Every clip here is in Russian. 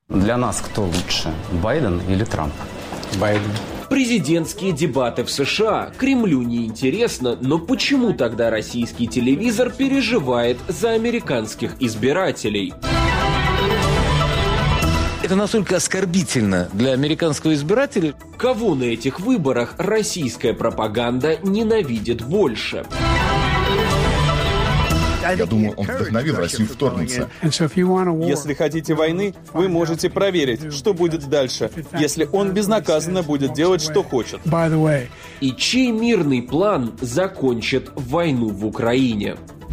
Для нас кто лучше, Байден или Трамп? Байден. Президентские дебаты в США. Кремлю неинтересно, но почему тогда российский телевизор переживает за американских избирателей? Это настолько оскорбительно для американского избирателя. Кого на этих выборах российская пропаганда ненавидит больше? Я думаю, он вдохновил Россию вторгнуться. Если хотите войны, вы можете проверить, что будет дальше, если он безнаказанно будет делать, что хочет. И чей мирный план закончит войну в Украине?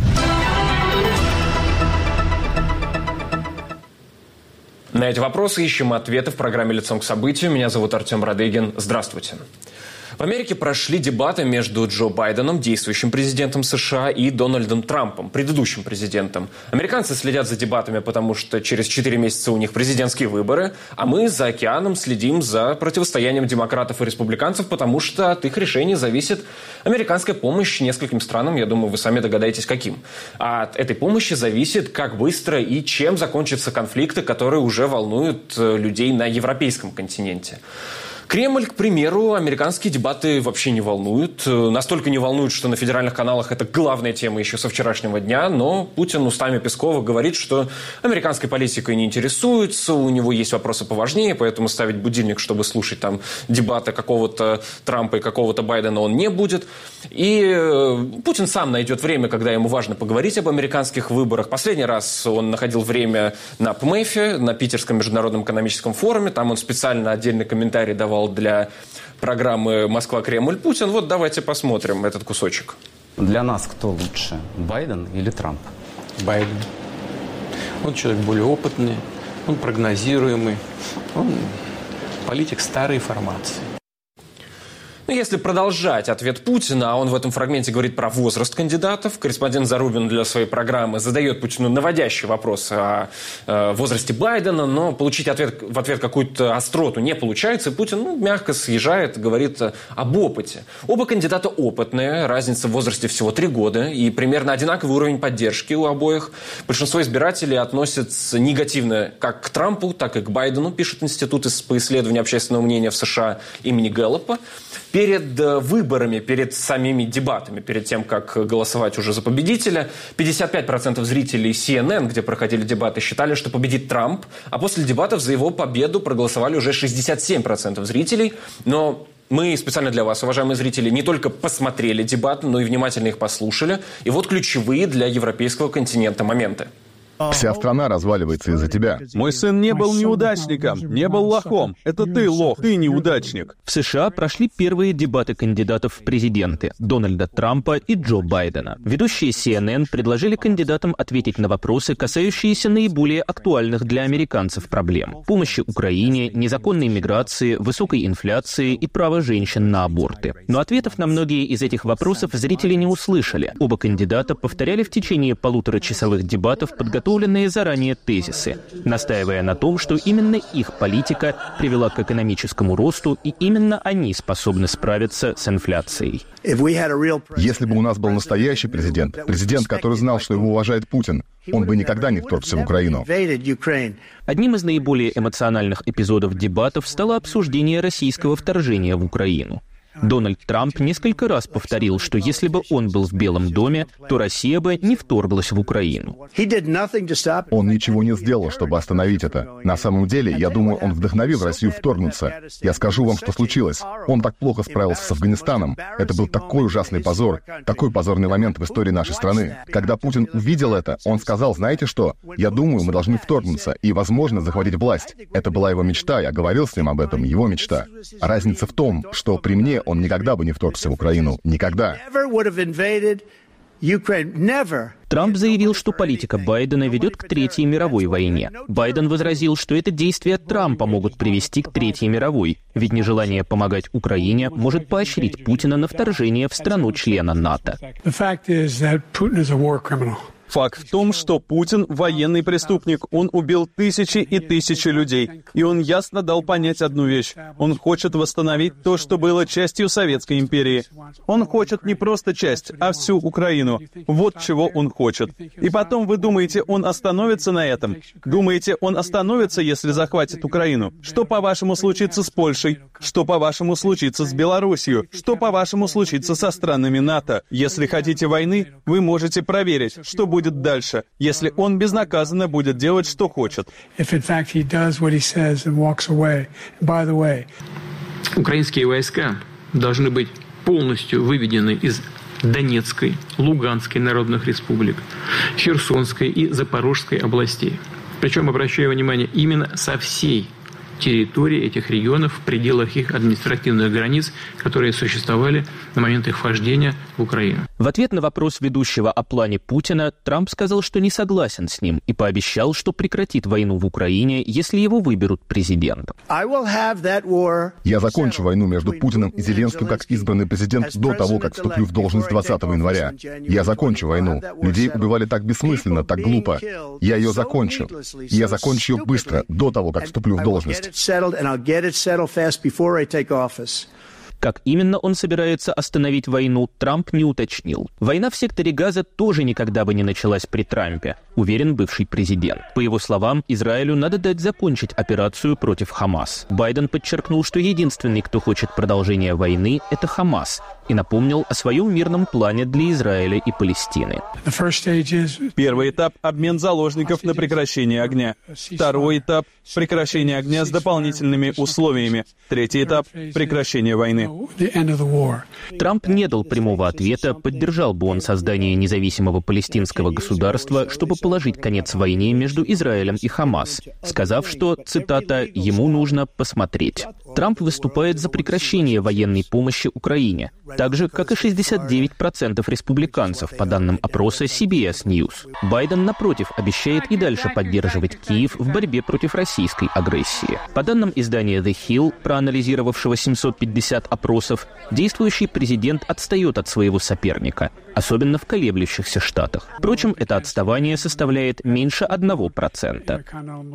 На эти вопросы ищем ответы в программе «Лицом к событию». Меня зовут Артем Радыгин. Здравствуйте. В Америке прошли дебаты между Джо Байденом, действующим президентом США, и Дональдом Трампом, предыдущим президентом. Американцы следят за дебатами, потому что через 4 месяца у них президентские выборы, а мы за океаном следим за противостоянием демократов и республиканцев, потому что от их решений зависит американская помощь нескольким странам, я думаю, вы сами догадаетесь, каким. А от этой помощи зависит, как быстро и чем закончатся конфликты, которые уже волнуют людей на европейском континенте. Кремль, к примеру, американские дебаты вообще не волнуют. Настолько не волнуют, что на федеральных каналах это главная тема еще со вчерашнего дня. Но Путин устами Пескова говорит, что американской политикой не интересуется, у него есть вопросы поважнее, поэтому ставить будильник, чтобы слушать там дебаты какого-то Трампа и какого-то Байдена, он не будет. И Путин сам найдет время, когда ему важно поговорить об американских выборах. Последний раз он находил время на ПМЭФе, на Питерском международном экономическом форуме. Там он специально отдельный комментарий давал для программы «Москва-Кремль-Путин». Вот давайте посмотрим этот кусочек. Для нас кто лучше, Байден или Трамп? Байден. Он человек более опытный, он прогнозируемый, он политик старой формации. Ну, если продолжать ответ Путина, а он в этом фрагменте говорит про возраст кандидатов, корреспондент Зарубин для своей программы задает Путину наводящий вопрос о возрасте Байдена, но получить в ответ какую-то остроту не получается, и Путин мягко съезжает, говорит об опыте. Оба кандидата опытные, разница в возрасте всего 3 года, и примерно одинаковый уровень поддержки у обоих. Большинство избирателей относятся негативно как к Трампу, так и к Байдену, пишет Институт по исследованию общественного мнения в США имени Гэллопа. Перед выборами, перед самими дебатами, перед тем, как голосовать уже за победителя, 55% зрителей CNN, где проходили дебаты, считали, что победит Трамп, а после дебатов за его победу проголосовали уже 67% зрителей. Но мы специально для вас, уважаемые зрители, не только посмотрели дебаты, но и внимательно их послушали. И вот ключевые для европейского континента моменты. Вся страна разваливается из-за тебя. Мой сын не был неудачником, не был лохом. Это ты лох, ты неудачник. В США прошли первые дебаты кандидатов в президенты Дональда Трампа и Джо Байдена. Ведущие CNN предложили кандидатам ответить на вопросы, касающиеся наиболее актуальных для американцев проблем: помощи Украине, незаконной миграции, высокой инфляции и права женщин на аборты. Но ответов на многие из этих вопросов зрители не услышали. Оба кандидата повторяли в течение полуторачасовых дебатов подготовленные заранее тезисы, настаивая на том, что именно их политика привела к экономическому росту, и именно они способны справиться с инфляцией. Если бы у нас был настоящий президент, который знал, что его уважает Путин, он бы никогда не вторгся в Украину. Одним из наиболее эмоциональных эпизодов дебатов стало обсуждение российского вторжения в Украину. Дональд Трамп несколько раз повторил, что если бы он был в Белом доме, то Россия бы не вторглась в Украину. Он ничего не сделал, чтобы остановить это. На самом деле, я думаю, он вдохновил Россию вторгнуться. Я скажу вам, что случилось. Он так плохо справился с Афганистаном. Это был такой ужасный позор, такой позорный момент в истории нашей страны. Когда Путин увидел это, он сказал: знаете что, я думаю, мы должны вторгнуться и, возможно, захватить власть. Это была его мечта, я говорил с ним об этом, его мечта. Разница в том, что при мне он никогда бы не вторгся в Украину. Никогда. Трамп заявил, что политика Байдена ведет к Третьей мировой войне. Байден возразил, что это действия Трампа могут привести к Третьей мировой, ведь нежелание помогать Украине может поощрить Путина на вторжение в страну-члена НАТО. Факт в том, что Путин — военный преступник. Он убил тысячи и тысячи людей. И он ясно дал понять одну вещь. Он хочет восстановить то, что было частью Советской империи. Он хочет не просто часть, а всю Украину. Вот чего он хочет. И потом вы думаете, он остановится на этом? Думаете, он остановится, если захватит Украину? Что, по-вашему, случится с Польшей? Что, по-вашему, случится с Белоруссией? Что, по-вашему, случится со странами НАТО? Если хотите войны, вы можете проверить, что будет дальше, если он безнаказанно будет делать, что хочет. Украинские войска должны быть полностью выведены из Донецкой, Луганской народных республик, Херсонской и Запорожской областей. Причем, обращаю внимание, именно со всей территории этих регионов в пределах их административных границ, которые существовали на момент их вхождения в Украину. В ответ на вопрос ведущего о плане Путина, Трамп сказал, что не согласен с ним и пообещал, что прекратит войну в Украине, если его выберут президентом. Я закончу войну между Путиным и Зеленским как избранный президент до того, как вступлю в должность 20 января. Я закончу войну. Людей убивали так бессмысленно, так глупо. Я ее закончу. И я закончу ее быстро, до того, как вступлю в должность. Как именно он собирается остановить войну, Трамп не уточнил. Война в секторе Газа тоже никогда бы не началась при Трампе, уверен бывший президент. По его словам, Израилю надо дать закончить операцию против Хамас. Байден подчеркнул, что единственный, кто хочет продолжения войны, это Хамас, и напомнил о своем мирном плане для Израиля и Палестины. Первый этап — обмен заложников на прекращение огня. Второй этап — прекращение огня с дополнительными условиями. Третий этап — прекращение войны. Трамп не дал прямого ответа, поддержал бы он создание независимого палестинского государства, чтобы положить конец войне между Израилем и Хамас, сказав, что, цитата, «ему нужно посмотреть». Трамп выступает за прекращение военной помощи Украине, так же, как и 69% республиканцев, по данным опроса CBS News. Байден, напротив, обещает и дальше поддерживать Киев в борьбе против российской агрессии. По данным издания The Hill, проанализировавшего 750 опросов, действующий президент отстает от своего соперника, особенно в колеблющихся штатах. Впрочем, это отставание составляет меньше 1%.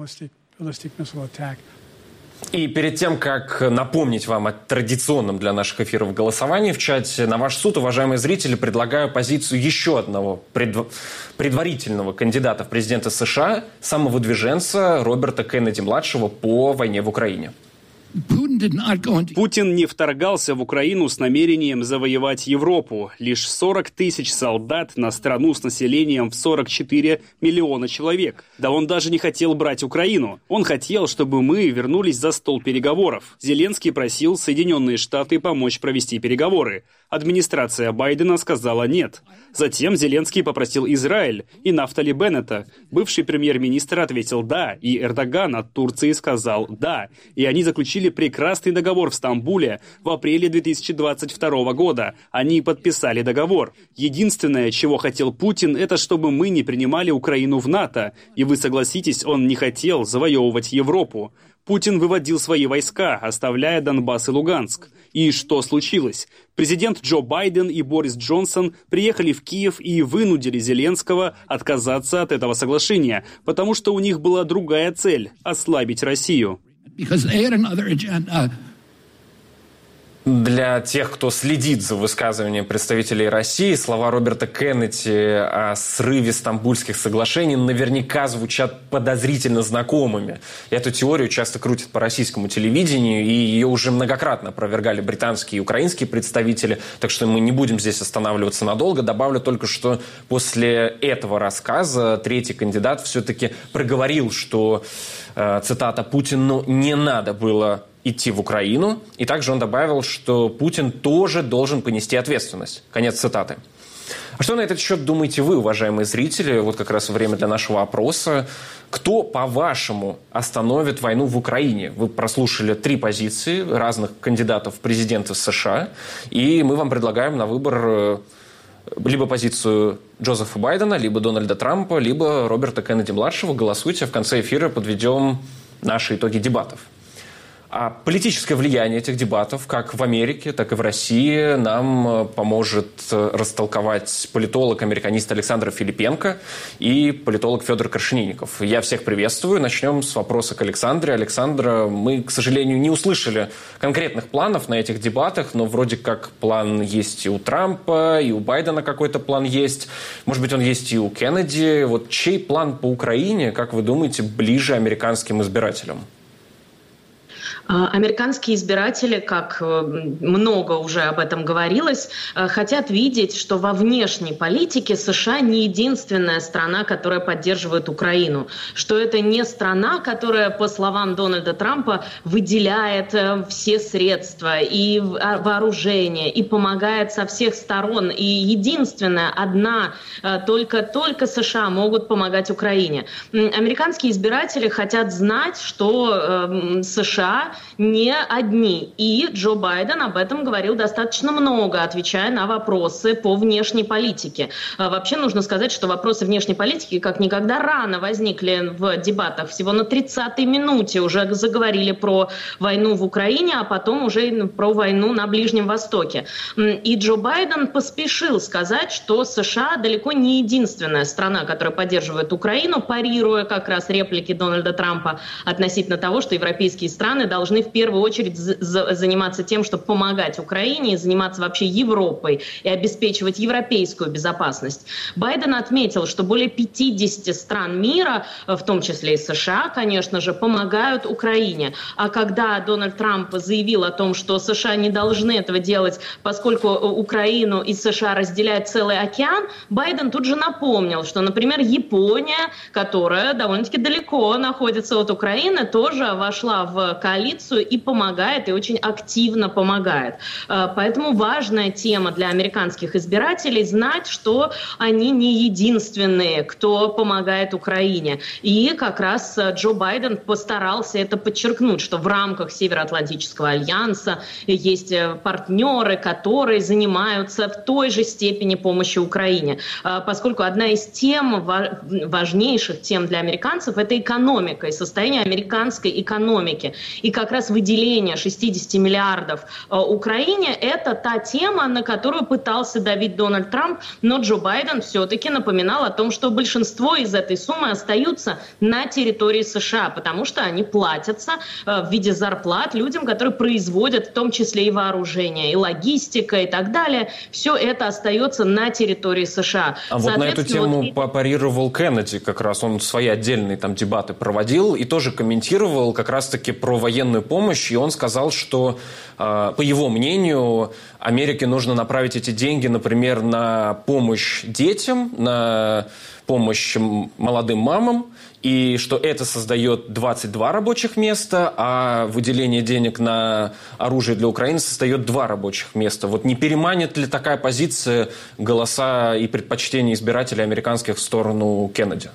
И перед тем, как напомнить вам о традиционном для наших эфиров голосовании в чате, на ваш суд, уважаемые зрители, предлагаю позицию еще одного предварительного кандидата в президенты США, самовыдвиженца Роберта Кеннеди-младшего по войне в Украине. Путин не вторгался в Украину с намерением завоевать Европу. Лишь 40 тысяч солдат на страну с населением в 44 миллиона человек. Да он даже не хотел брать Украину. Он хотел, чтобы мы вернулись за стол переговоров. Зеленский просил Соединенные Штаты помочь провести переговоры. Администрация Байдена сказала нет. Затем Зеленский попросил Израиль и Нафтали Беннета. Бывший премьер-министр ответил «да», и Эрдоган от Турции сказал «да». И они заключили прекрасный договор в Стамбуле в апреле 2022 года. Они подписали договор. Единственное, чего хотел Путин, это чтобы мы не принимали Украину в НАТО. И вы согласитесь, он не хотел завоевывать Европу. Путин выводил свои войска, оставляя Донбасс и Луганск. И что случилось? Президент Джо Байден и Борис Джонсон приехали в Киев и вынудили Зеленского отказаться от этого соглашения, потому что у них была другая цель – ослабить Россию. Для тех, кто следит за высказыванием представителей России, слова Роберта Кеннеди о срыве Стамбульских соглашений наверняка звучат подозрительно знакомыми. Эту теорию часто крутят по российскому телевидению, и ее уже многократно опровергали британские и украинские представители, так что мы не будем здесь останавливаться надолго. Добавлю только, что после этого рассказа третий кандидат все-таки проговорил, что, цитата, «Путину не надо было идти в Украину». И также он добавил, что Путин тоже должен понести ответственность. Конец цитаты. А что на этот счет думаете вы, уважаемые зрители? Вот как раз время для нашего опроса. Кто, по-вашему, остановит войну в Украине? Вы прослушали 3 позиции разных кандидатов в президенты США. И мы вам предлагаем на выбор либо позицию Джозефа Байдена, либо Дональда Трампа, либо Роберта Кеннеди-младшего. Голосуйте. В конце эфира подведем наши итоги дебатов. А политическое влияние этих дебатов, как в Америке, так и в России, нам поможет растолковать политолог, американист Александр Филипенко и политолог Федор Крашенинников. Я всех приветствую. Начнем с вопроса к Александре. Александра, мы, к сожалению, не услышали конкретных планов на этих дебатах, но вроде как план есть и у Трампа, и у Байдена какой-то план есть. Может быть, он есть и у Кеннеди. Вот чей план по Украине, как вы думаете, ближе американским избирателям? Американские избиратели, как много уже об этом говорилось, хотят видеть, что во внешней политике США не единственная страна, которая поддерживает Украину, что это не страна, которая, по словам Дональда Трампа, выделяет все средства и вооружение, и помогает со всех сторон. И единственная, одна, только США могут помогать Украине. Американские избиратели хотят знать, что США не одни. И Джо Байден об этом говорил достаточно много, отвечая на вопросы по внешней политике. Вообще нужно сказать, что вопросы внешней политики как никогда рано возникли в дебатах. Всего на 30-й минуте уже заговорили про войну в Украине, а потом уже про войну на Ближнем Востоке. И Джо Байден поспешил сказать, что США далеко не единственная страна, которая поддерживает Украину, парируя как раз реплики Дональда Трампа относительно того, что европейские страны должны в первую очередь заниматься тем, чтобы помогать Украине и заниматься вообще Европой и обеспечивать европейскую безопасность. Байден отметил, что более 50 стран мира, в том числе и США, конечно же, помогают Украине. А когда Дональд Трамп заявил о том, что США не должны этого делать, поскольку Украину и США разделяет целый океан, Байден тут же напомнил, что, например, Япония, которая довольно-таки далеко находится от Украины, тоже вошла в коалицию и помогает, и очень активно помогает. Поэтому важная тема для американских избирателей знать, что они не единственные, кто помогает Украине. И как раз Джо Байден постарался это подчеркнуть, что в рамках Североатлантического альянса есть партнеры, которые занимаются в той же степени помощью Украине. Поскольку одна из тем, важнейших тем для американцев, это экономика и состояние американской экономики. И как раз выделение 60 миллиардов Украине – это та тема, на которую пытался давить Дональд Трамп, но Джо Байден все-таки напоминал о том, что большинство из этой суммы остаются на территории США, потому что они платятся в виде зарплат людям, которые производят в том числе и вооружение, и логистика, и так далее. Все это остается на территории США. А вот на эту тему парировал Кеннеди, как раз он свои отдельные там дебаты проводил и тоже комментировал как раз-таки про военную помощь, и он сказал, что, по его мнению, Америке нужно направить эти деньги, например, на помощь детям, на помощь молодым мамам, и что это создает 22 рабочих места, а выделение денег на оружие для Украины создает 2 рабочих места. Вот не переманит ли такая позиция голоса и предпочтения избирателей американских в сторону Кеннеди?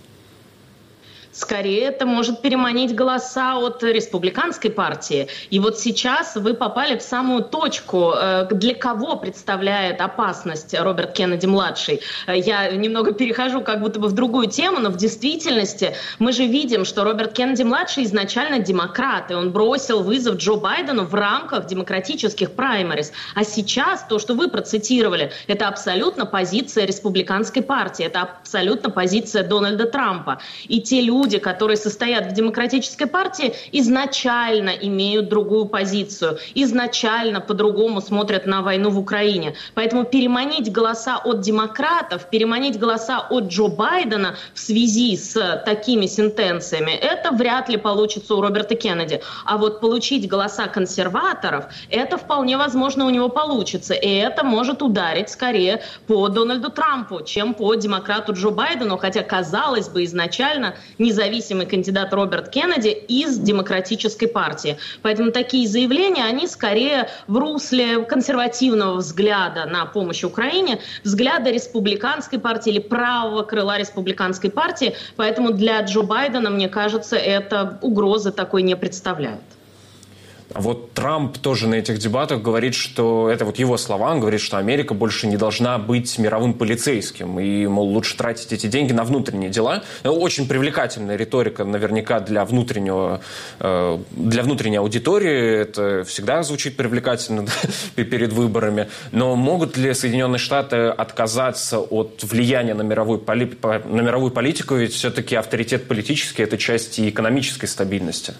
Скорее, это может переманить голоса от республиканской партии. И вот сейчас вы попали в самую точку, для кого представляет опасность Роберт Кеннеди-младший. Я немного перехожу как будто бы в другую тему, но в действительности мы же видим, что Роберт Кеннеди-младший изначально демократ, и он бросил вызов Джо Байдену в рамках демократических праймериз. А сейчас то, что вы процитировали, это абсолютно позиция республиканской партии, это абсолютно позиция Дональда Трампа. И те люди, которые состоят в демократической партии, изначально имеют другую позицию, изначально по-другому смотрят на войну в Украине. Поэтому переманить голоса от демократов, переманить голоса от Джо Байдена в связи с такими сентенциями, это вряд ли получится у Роберта Кеннеди. А вот получить голоса консерваторов, это вполне возможно у него получится. И это может ударить скорее по Дональду Трампу, чем по демократу Джо Байдену, хотя, казалось бы, изначально независимый кандидат Роберт Кеннеди из демократической партии. Поэтому такие заявления, они скорее в русле консервативного взгляда на помощь Украине, взгляда республиканской партии или правого крыла республиканской партии. Поэтому для Джо Байдена, мне кажется, это угрозы такой не представляет. Вот Трамп тоже на этих дебатах говорит, что это вот его слова, он говорит, что Америка больше не должна быть мировым полицейским, и, мол, лучше тратить эти деньги на внутренние дела. Очень привлекательная риторика наверняка для внутренней аудитории, это всегда звучит привлекательно перед выборами, но могут ли Соединенные Штаты отказаться от влияния на мировую политику, ведь все-таки авторитет политический – это часть и экономической стабильности?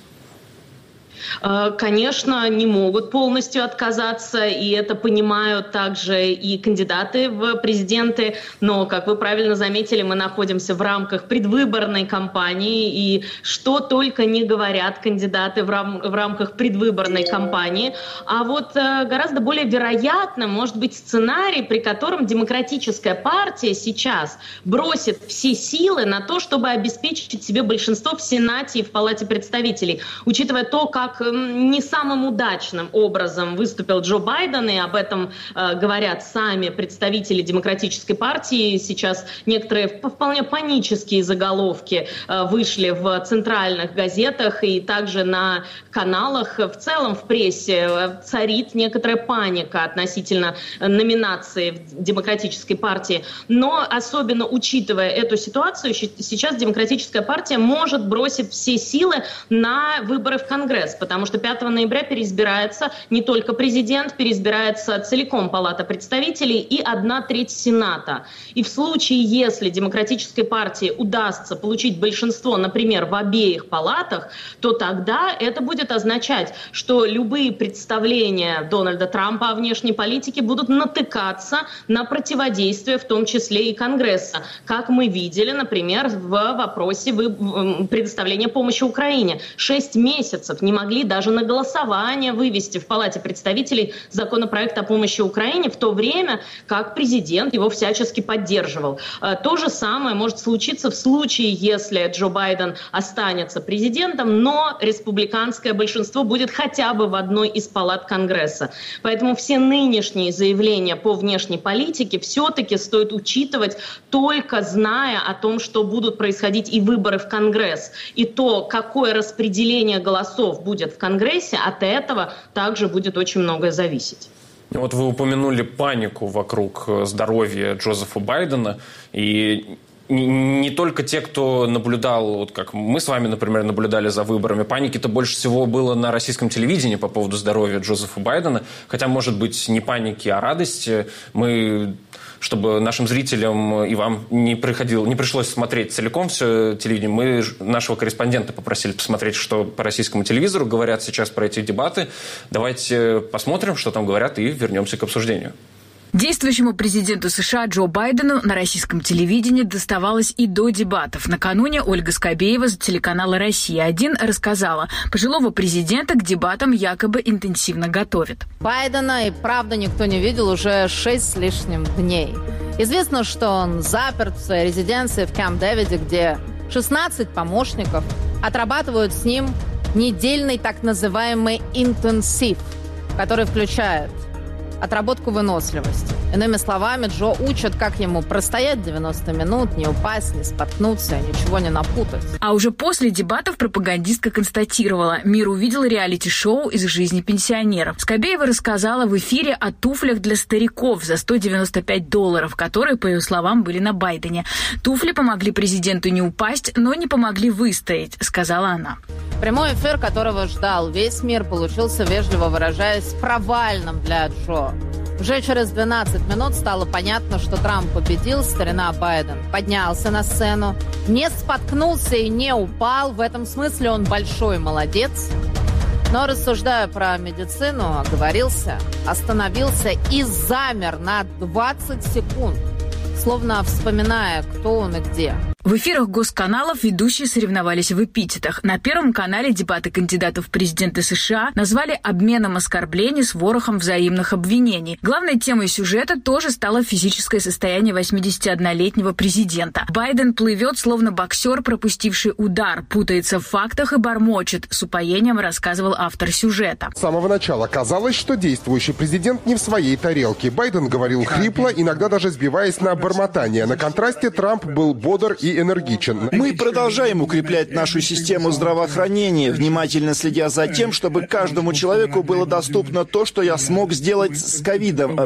Конечно, не могут полностью отказаться, и это понимают также и кандидаты в президенты, но, как вы правильно заметили, мы находимся в рамках предвыборной кампании, и что только не говорят кандидаты в рамках предвыборной кампании. А вот гораздо более вероятным может быть сценарий, при котором Демократическая партия сейчас бросит все силы на то, чтобы обеспечить себе большинство в Сенате и в Палате представителей, учитывая то, как не самым удачным образом выступил Джо Байден, и об этом говорят сами представители Демократической партии. Сейчас некоторые вполне панические заголовки вышли в центральных газетах и также на каналах. В целом в прессе царит некоторая паника относительно номинации в Демократической партии. Но особенно учитывая эту ситуацию, сейчас Демократическая партия может бросить все силы на выборы в Конгресс, потому что 5 ноября переизбирается не только президент, переизбирается целиком Палата представителей и 1/3 Сената. И в случае, если Демократической партии удастся получить большинство, например, в обеих палатах, то тогда это будет означать, что любые представления Дональда Трампа о внешней политике будут натыкаться на противодействие, в том числе и Конгресса, как мы видели, например, в вопросе предоставления помощи Украине. 6 месяцев не могли даже на голосование вывести в Палате представителей законопроект о помощи Украине, в то время как президент его всячески поддерживал. То же самое может случиться в случае, если Джо Байден останется президентом, но республиканское большинство будет хотя бы в одной из палат Конгресса. Поэтому все нынешние заявления по внешней политике все-таки стоит учитывать, только зная о том, что будут происходить и выборы в Конгресс, и то, какое распределение голосов будет в Конгрессе, от этого также будет очень многое зависеть. Вот вы упомянули панику вокруг здоровья Джозефа Байдена, и не только те, кто наблюдал, вот как мы с вами, например, наблюдали за выборами, паники-то больше всего было на российском телевидении по поводу здоровья Джозефа Байдена, хотя, может быть, не паники, а радости. Чтобы нашим зрителям и вам не пришлось смотреть целиком все телевидение, мы нашего корреспондента попросили посмотреть, что по российскому телевизору говорят сейчас про эти дебаты. Давайте посмотрим, что там говорят, и вернемся к обсуждению. Действующему президенту США Джо Байдену на российском телевидении доставалось и до дебатов. Накануне Ольга Скобеева с телеканала «Россия-1» рассказала, пожилого президента к дебатам якобы интенсивно готовят. Байдена и правда никто не видел уже 6 с лишним дней. Известно, что он заперт в своей резиденции в Кэмп-Дэвиде, где 16 помощников отрабатывают с ним недельный так называемый интенсив, который включает отработку выносливости. Иными словами, Джо учат, как ему простоять 90 минут, не упасть, не споткнуться, ничего не напутать. А уже после дебатов пропагандистка констатировала, мир увидел реалити-шоу из жизни пенсионеров. Скобеева рассказала в эфире о туфлях для стариков за $195, которые, по ее словам, были на Байдене. Туфли помогли президенту не упасть, но не помогли выстоять, сказала она. Прямой эфир, которого ждал весь мир, получился, вежливо выражаясь, провальным для Джо. Уже через 12 минут стало понятно, что Трамп победил, старина Байден поднялся на сцену, не споткнулся и не упал. В этом смысле он большой молодец. Но, рассуждая про медицину, оговорился, остановился и замер на 20 секунд, словно вспоминая, кто он и где. В эфирах госканалов ведущие соревновались в эпитетах. На Первом канале дебаты кандидатов в президенты США назвали обменом оскорблений с ворохом взаимных обвинений. Главной темой сюжета тоже стало физическое состояние 81-летнего президента. Байден плывет, словно боксер, пропустивший удар, путается в фактах и бормочет, с упоением рассказывал автор сюжета. С самого начала казалось, что действующий президент не в своей тарелке. Байден говорил хрипло, иногда даже сбиваясь на бормотание. На контрасте Трамп был бодр и и энергичен. Мы продолжаем укреплять нашу систему здравоохранения, внимательно следя за тем, чтобы каждому человеку было доступно то, что я смог сделать с ковидом,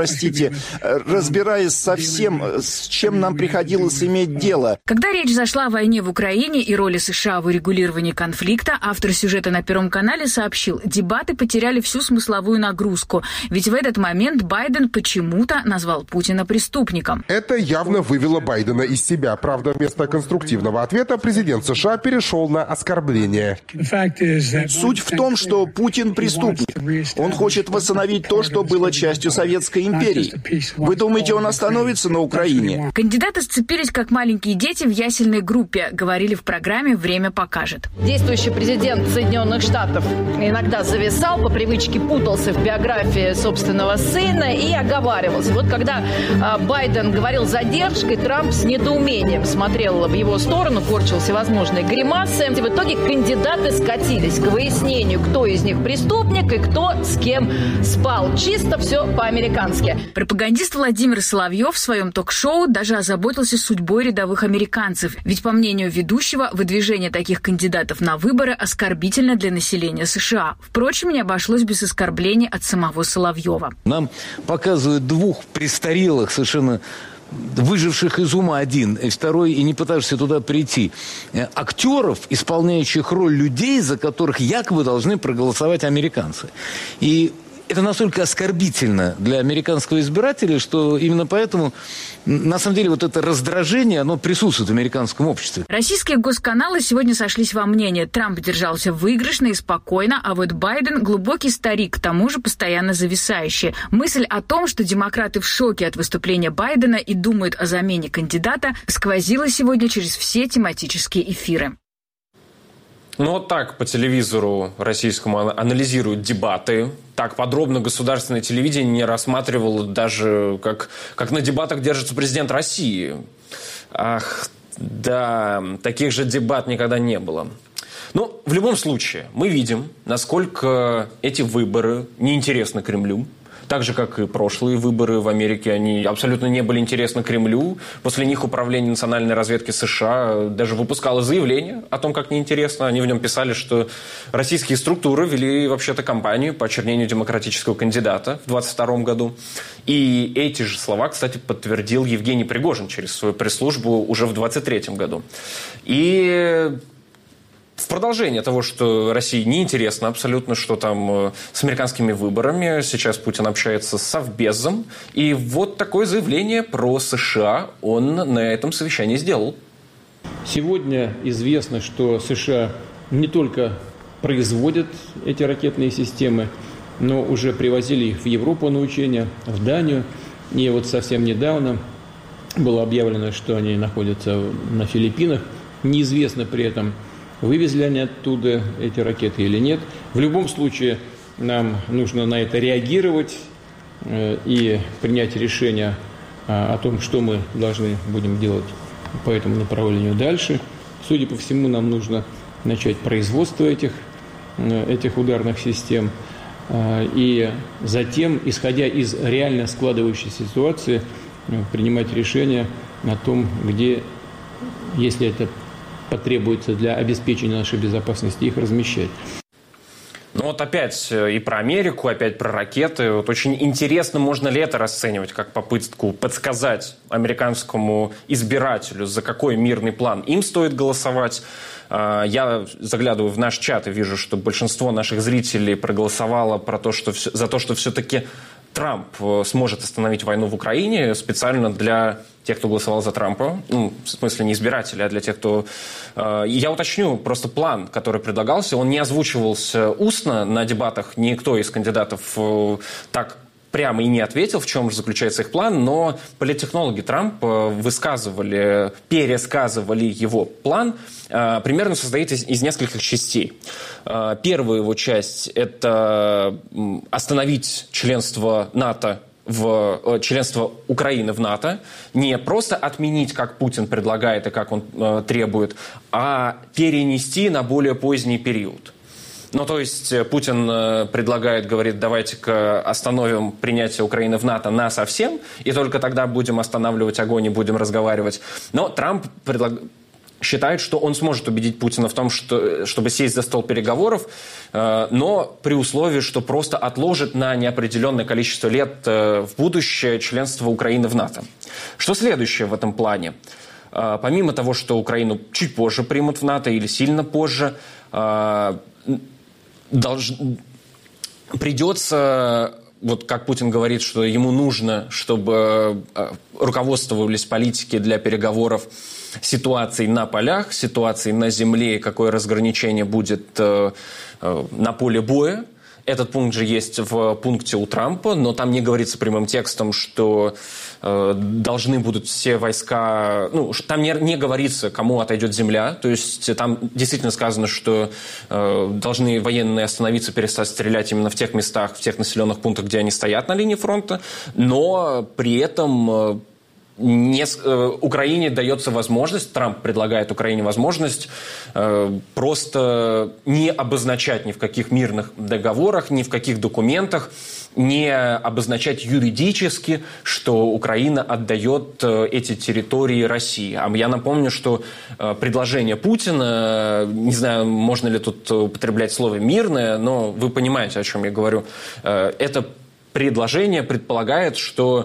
разбираясь со всем, с чем нам приходилось иметь дело. Когда речь зашла о войне в Украине и роли США в урегулировании конфликта, автор сюжета на Первом канале сообщил, дебаты потеряли всю смысловую нагрузку, ведь в этот момент Байден почему-то назвал Путина преступником. Это явно вывело Байдена из себя. Правда, вместо конструктивного ответа президент США перешел на оскорбление. Суть в том, что Путин преступник. Он хочет восстановить то, что было частью Советской империи. Вы думаете, он остановится на Украине? Кандидаты сцепились как маленькие дети в ясельной группе, говорили в программе «Время покажет». Действующий президент Соединенных Штатов иногда зависал, по привычке путался в биографии собственного сына и оговаривался. Вот когда Байден говорил задержкой, Трамп с недоумением смотрел в его сторону, корчил всевозможные гримасы. В итоге кандидаты скатились к выяснению, кто из них преступник и кто с кем спал. Чисто все по-американски. Пропагандист Владимир Соловьев в своем ток-шоу даже озаботился судьбой рядовых американцев. Ведь, по мнению ведущего, выдвижение таких кандидатов на выборы оскорбительно для населения США. Впрочем, не обошлось без оскорблений от самого Соловьева. Нам показывают двух престарелых, совершенно выживших из ума, один, и второй, и не пытаешься туда прийти, актеров, исполняющих роль людей, за которых якобы должны проголосовать американцы. И это настолько оскорбительно для американского избирателя, что именно поэтому, на самом деле, вот это раздражение, оно присутствует в американском обществе. Российские госканалы сегодня сошлись во мнении. Трамп держался выигрышно и спокойно, а вот Байден – глубокий старик, к тому же постоянно зависающий. Мысль о том, что демократы в шоке от выступления Байдена и думают о замене кандидата, сквозила сегодня через все тематические эфиры. Ну вот так по телевизору российскому анализируют дебаты. Так подробно государственное телевидение не рассматривало даже, как на дебатах держится президент России. Ах, да, таких же дебат никогда не было. Но в любом случае мы видим, насколько эти выборы неинтересны Кремлю. Так же, как и прошлые выборы в Америке, они абсолютно не были интересны Кремлю. После них Управление национальной разведки США даже выпускало заявление о том, как неинтересно. Они в нем писали, что российские структуры вели вообще-то кампанию по очернению демократического кандидата в 2022 году. И эти же слова, кстати, подтвердил Евгений Пригожин через свою пресс-службу уже в 2023 году. И в продолжение того, что России неинтересно абсолютно, что там с американскими выборами. Сейчас Путин общается с Совбезом. И вот такое заявление про США он на этом совещании сделал. Сегодня известно, что США не только производят эти ракетные системы, но уже привозили их в Европу на учения, в Данию. И вот совсем недавно было объявлено, что они находятся на Филиппинах. Неизвестно при этом, вывезли они оттуда эти ракеты или нет. В любом случае нам нужно на это реагировать и принять решение о том, что мы должны будем делать по этому направлению дальше. Судя по всему, нам нужно начать производство этих ударных систем. И затем, исходя из реально складывающейся ситуации, принимать решение о том, где, если это потребуется для обеспечения нашей безопасности, их размещать. Ну вот опять и про Америку, опять про ракеты. Вот очень интересно, можно ли это расценивать как попытку подсказать американскому избирателю, за какой мирный план им стоит голосовать. Я заглядываю в наш чат и вижу, что большинство наших зрителей проголосовало за то, что все-таки Трамп сможет остановить войну в Украине специально для тех, кто голосовал за Трампа. Ну, в смысле, не избиратели, а для тех, кто... Я уточню, просто план, который предлагался, он не озвучивался устно на дебатах. Никто из кандидатов так прямо и не ответил, в чем же заключается их план, но политтехнологи Трампа пересказывали его план. Примерно состоит из нескольких частей. Первая его часть – это остановить членство Украины в НАТО, не просто отменить, как Путин предлагает и как он требует, а перенести на более поздний период. Ну, то есть Путин предлагает, говорит, давайте-ка остановим принятие Украины в НАТО насовсем, и только тогда будем останавливать огонь и будем разговаривать. Но Трамп считает, что он сможет убедить Путина в том, чтобы сесть за стол переговоров, но при условии, что просто отложит на неопределенное количество лет в будущее членство Украины в НАТО. Что следующее в этом плане? Помимо того, что Украину чуть позже примут в НАТО или сильно позже, придется, вот как Путин говорит, что ему нужно, чтобы руководствовались политики для переговоров ситуацией на полях, ситуацией на земле, какое разграничение будет на поле боя. Этот пункт же есть в пункте у Трампа, но там не говорится прямым текстом, что должны будут все войска... Ну, там не говорится, кому отойдет земля. То есть там действительно сказано, что должны военные остановиться, перестать стрелять именно в тех местах, в тех населенных пунктах, где они стоят на линии фронта. Но при этом... Украине дается возможность, Трамп предлагает Украине возможность просто не обозначать ни в каких мирных договорах, ни в каких документах, не обозначать юридически, что Украина отдает эти территории России. А я напомню, что предложение Путина, не знаю, можно ли тут употреблять слово «мирное», но вы понимаете, о чем я говорю. Это предложение предполагает, что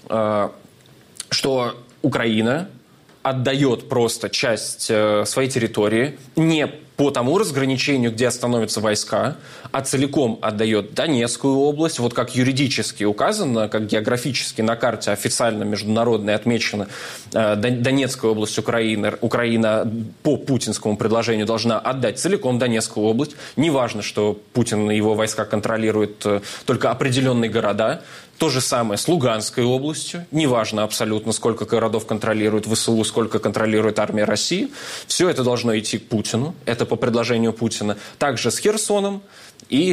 Украина отдает просто часть своей территории не по тому разграничению, где остановятся войска, а целиком отдает Донецкую область. Вот как юридически указано, как географически на карте официально международной отмечено, Донецкая область Украины. Украина по путинскому предложению должна отдать целиком Донецкую область. Неважно, что Путин и его войска контролируют только определенные города. То же самое с Луганской областью. Неважно абсолютно, сколько городов контролирует ВСУ, сколько контролирует армия России. Все это должно идти к Путину. Это по предложению Путина. Также с Херсоном и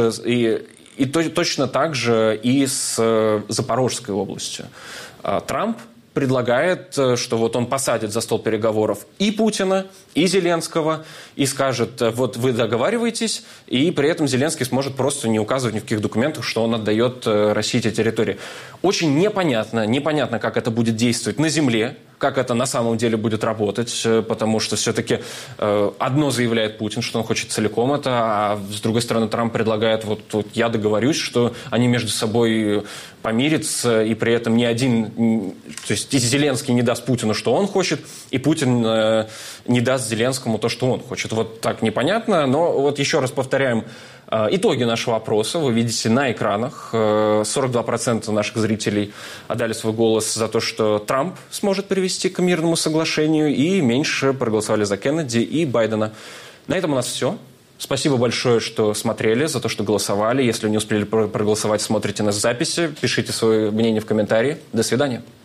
точно так же и с Запорожской областью. Трамп предлагает, что вот он посадит за стол переговоров и Путина, и Зеленского, и скажет, вот вы договариваетесь, и при этом Зеленский сможет просто не указывать ни в каких документах, что он отдает России эти территории. Очень непонятно, как это будет действовать на земле, как это на самом деле будет работать, потому что все-таки одно заявляет Путин, что он хочет целиком это, а с другой стороны Трамп предлагает, вот я договорюсь, что они между собой помирятся, и при этом ни один, то есть Зеленский не даст Путину, что он хочет, и Путин не даст Зеленскому то, что он хочет. Вот так непонятно, но вот еще раз повторяем, итоги нашего опроса вы видите на экранах. 42% наших зрителей отдали свой голос за то, что Трамп сможет привести к мирному соглашению, и меньше проголосовали за Кеннеди и Байдена. На этом у нас все. Спасибо большое, что смотрели, за то, что голосовали. Если не успели проголосовать, смотрите нас в записи, пишите свое мнение в комментарии. До свидания.